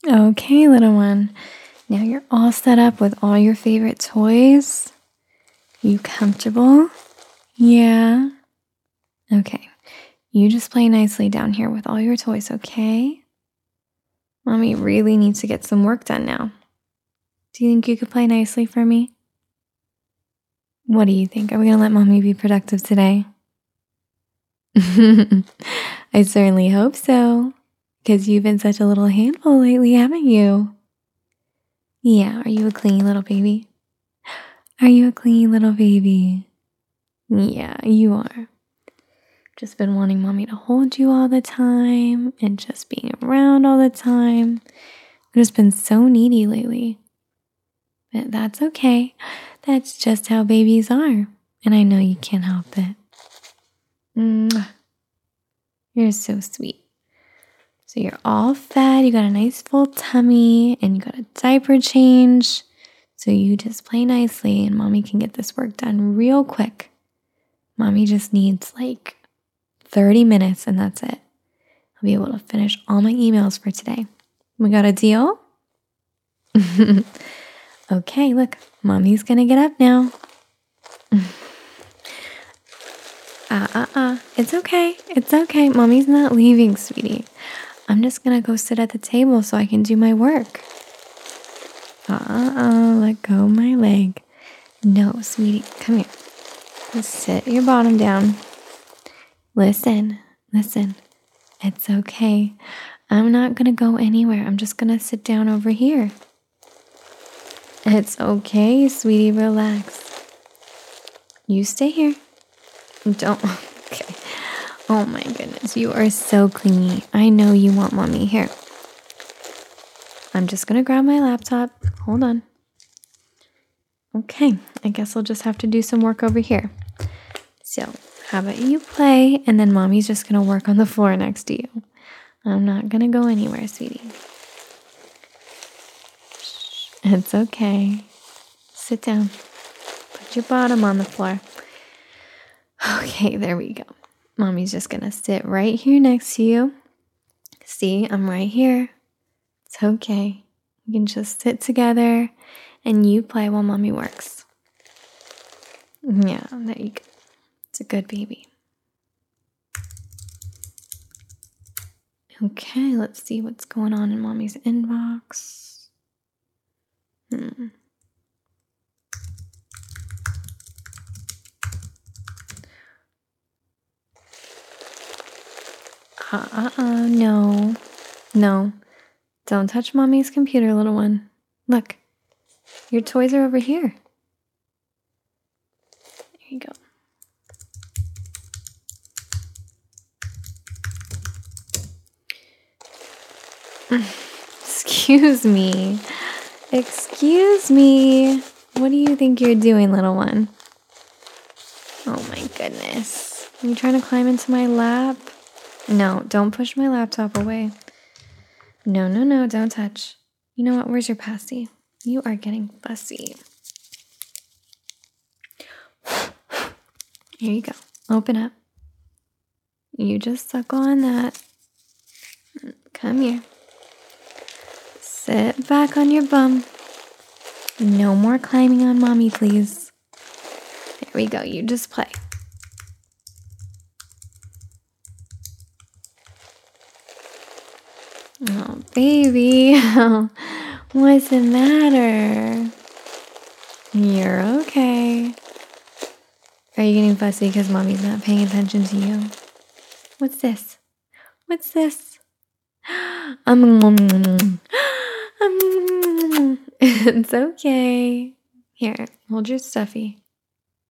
Okay, little one. Now you're all set up with all your favorite toys. You comfortable? Yeah. Okay. You just play nicely down here with all your toys, okay? Mommy really needs to get some work done now. Do you think you could play nicely for me? What do you think? Are we going to let Mommy be productive today? I certainly hope so, because you've been such a little handful lately, haven't you? Yeah, are you a clingy little baby? Are you a clingy little baby? Yeah, you are. Just been wanting Mommy to hold you all the time and just being around all the time. I've just been so needy lately. But that's okay. That's just how babies are. And I know you can't help it. Mwah. You're so sweet. So you're all fed, you got a nice full tummy, and you got a diaper change. So you just play nicely and Mommy can get this work done real quick. Mommy just needs like 30 minutes and that's it. I'll be able to finish all my emails for today. We got a deal? Okay, look, Mommy's gonna get up now. It's okay. It's okay. Mommy's not leaving, sweetie. I'm just gonna go sit at the table so I can do my work. Let go of my leg. No, sweetie, come here. Just sit your bottom down. Listen. It's okay. I'm not gonna go anywhere. I'm just gonna sit down over here. It's okay, sweetie, relax. You stay here. Don't. Okay. Oh my goodness, you are so clingy. I know you want Mommy. Here. I'm just gonna grab my laptop. Hold on. Okay, I guess I'll just have to do some work over here. So, how about you play, and then Mommy's just gonna work on the floor next to you. I'm not gonna go anywhere, sweetie. It's okay. Sit down. Put your bottom on the floor. Okay, there we go. Mommy's just gonna sit right here next to you. See, I'm right here. It's okay. You can just sit together and you play while Mommy works. Yeah, there you go. It's a good baby. Okay, let's see what's going on in Mommy's inbox. No. Don't touch Mommy's computer, little one. Look, your toys are over here. There you go. Excuse me. What do you think you're doing, little one? Oh my goodness. Are you trying to climb into my lap? No, don't push my laptop away. No, don't touch. You know what? Where's your passy? You are getting fussy. Here you go. Open up. You just suckle on that. Come here. Sit back on your bum. No more climbing on Mommy, please. There we go. You just play. Oh, baby. What's the matter? You're okay. Are you getting fussy because Mommy's not paying attention to you? What's this? It's okay. Here, hold your stuffy.